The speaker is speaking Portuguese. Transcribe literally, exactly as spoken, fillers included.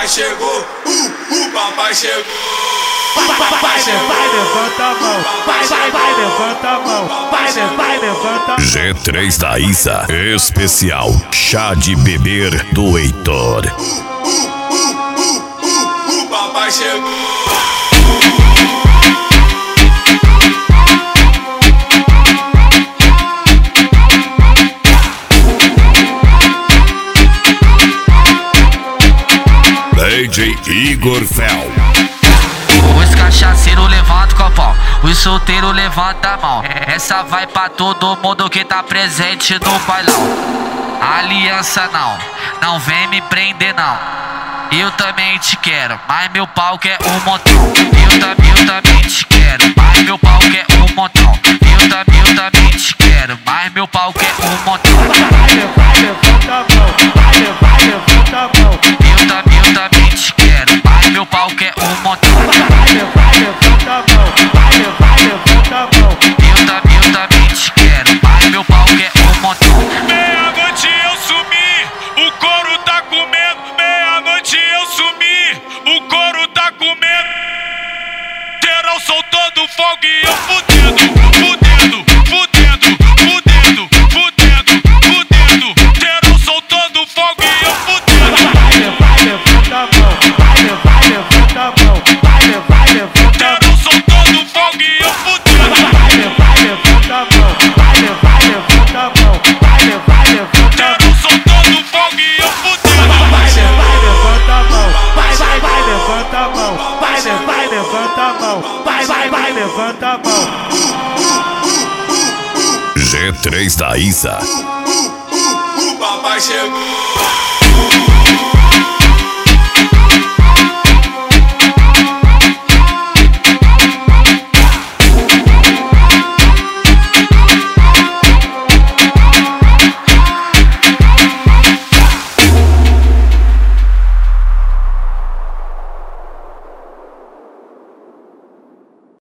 papai chegou, uh, o papai chegou. Vai, vai, levanta a mão. Vai, vai, vai, levanta a mão. Vai, vai, levanta a mão. G três da Isa, especial Chá de Beber do Heitor. Uh, uh, uh, uh, uh, o papai chegou. D J Igor Fel. Os cachaceiros levantam o copão, os solteiros levantam a mão. Essa vai pra todo mundo que tá presente no bailão. Aliança não, não vem me prender não. Eu também te quero, mas meu pau quer um montão. Eu, tam, eu também te quero, mas meu pau quer um montão. Eu, tam, eu também te quero, mas meu pau quer um montão. Vai, vai, levanta a mão. Vai, vai, levanta a mão. Eu, tam, eu também te quero, mas meu pau quer um montão. Vai, vai, levanta a mão. Vai, vai, levanta a mão. Eu, tam, eu também te quero, mas meu pau quer um montão. Meia-noite eu sumi, o couro tá comendo. Meia-noite eu sumi, o couro tá comendo. Terão soltando fogo e eu fudendo, fudendo, fudendo, fudendo, fudendo, fudendo. Terão soltando fogo e eu fudendo. Vai, vai, levanta a mão. Vai, vai, levanta a mão. Vai, vai, levanta a mão. Terão soltando fogo e eu fudendo. Vai, vai, levanta a mão. Vai, vai, levanta a mão. Vai, vai, levanta a mão. Terão soltando fogo e eu fudendo. Vai, vai, levanta a mão. Vai, vai, vai, levanta a mão. Vai, vai, levanta a mão. Vai, vai, vai, levanta a mão. G três da Isa. O papai chegou.